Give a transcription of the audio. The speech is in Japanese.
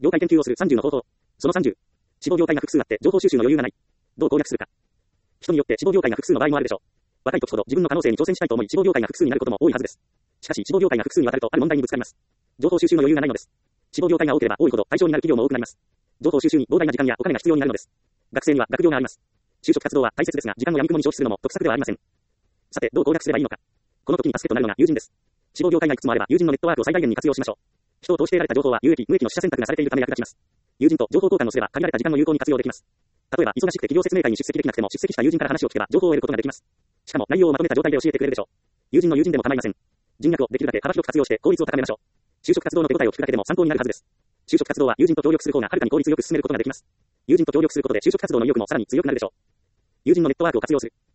業界研究をする30の方法。その30。志望業界が複数あって情報収集の余裕がない。どう攻略するか。人によって志望業界が複数の場合もあるでしょう。若い時ほど自分の可能性に挑戦したいと思い志望業界が複数になることも多いはずです。しかし志望業界が複数にわたるとある問題にぶつかります。情報収集の余裕がないのです。志望業界が多ければ多いほど対象になる企業も多くなります。情報収集に膨大な時間やお金が必要になるのです。学生には学業があります。就職活動は大切ですが時間をやみくもに消費するのも得策ではありません。さてどう攻略すればいいのか。この時に助けとなるのが友人です。志望業界がいくつもあれば友人のネットワークを最大限に活用しましょう。人を通して得られた情報は有益無益の取捨選択がされているため役立ちます。友人と情報交換をすれば限られた時間を有効に活用できます。例えば忙しくて企業説明会に出席できなくても出席した友人から話を聞けば情報を得ることができます。しかも内容をまとめた状態で教えてくれるでしょう。友人の友人でも構いません。人脈をできるだけ幅広く活用して効率を高めましょう。就職活動の手応えを聞くだけでも参考になるはずです。就職活動は友人と協力する方がはるかに効率よく進めることができます。友人と協力することで就職活動の意欲もさらに強くなるでしょう。友人のネットワークを活用する。